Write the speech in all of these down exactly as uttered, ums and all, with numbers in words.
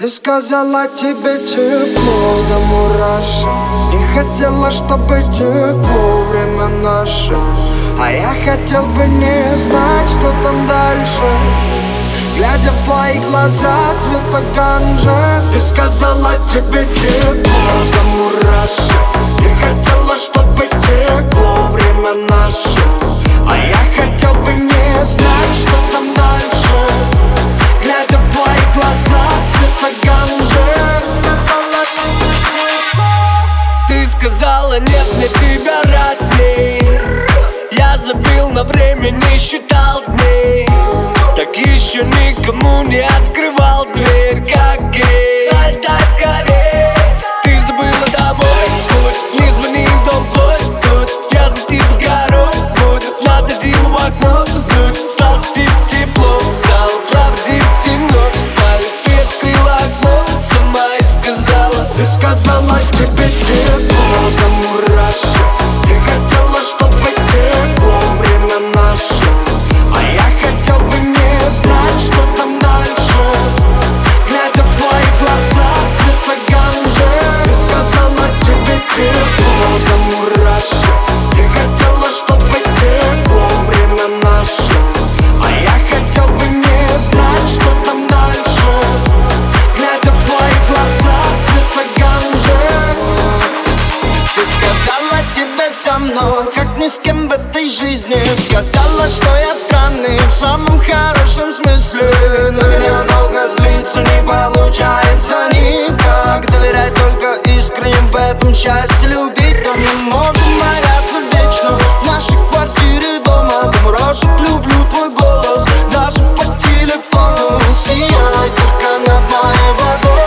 Ты сказала, тебе тепло до мурашек. Не хотела, чтобы текло время наше, а я хотел бы не знать, что там дальше. Глядя в твои глаза цвета ганжи, ты сказала, тебе тепло до мурашек. Не хотела, чтобы текло время наше, а я хотел бы не знать, что там дальше. Глядя в твои глаза цвета ганжи, ты сказала, нет мне тебя родней. Я забил на время, не считал дней. Так еще никому не открывал дверь, как гей. Залетай скорей, ты забыла домой путь. Не звони в дом твой тут, я за тебя горой буду. Надо зиму в окно сдуть. Стало типа тепло, стало слабо типа темно. Спали, ты открыла окно сама и сказала. ты сказала, тебе тепло до мурашек. Не хотела, чтобы текло время наше, а я хотел бы не знать, что там дальше. Глядя в твои глаза цвета ганжи, ты сказала, тебе тепло до мурашек. Не хотела, чтобы текло время наше, а я хотел бы не знать, что там дальше. Глядя в твои глаза цвета ганжи, ты сказала, тебе со мной как ни с кем в этой жизни. Сказала, что я странный в самом хорошем смысле. На меня долго злиться не получается никак. Доверять только искренне, в этом счастье любить. Но не можем бояться вечно в нашей квартире дома. До мурашек люблю твой голос, даже по телефону. Сияй только над моей водой,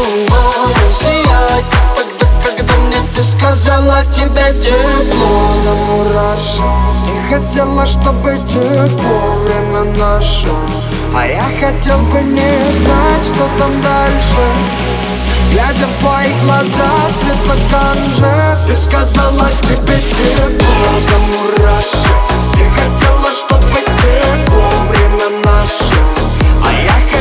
сияй тогда, когда мне ты сказала, тебе тепло до мурашек. Не хотела, чтобы текло время наше, а я хотел бы не знать, что там дальше. Глядя в твои глаза цвета ганжи, ты сказала, тебе тепло до мурашек. Не хотела, чтобы текло время наше, а я хотел